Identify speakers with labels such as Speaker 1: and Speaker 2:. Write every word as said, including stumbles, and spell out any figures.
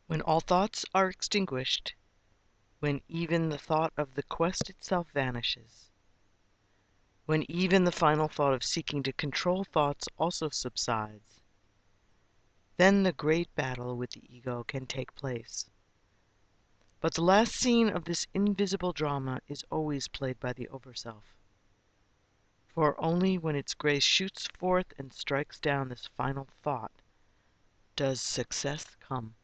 Speaker 1: When all thoughts are extinguished, when even the thought of the quest itself vanishes, when even the final thought of seeking to control thoughts also subsides, then the great battle with the ego can take place. But the last scene of this invisible drama is always played by the Overself. For only when its grace shoots forth and strikes down this final thought does success come.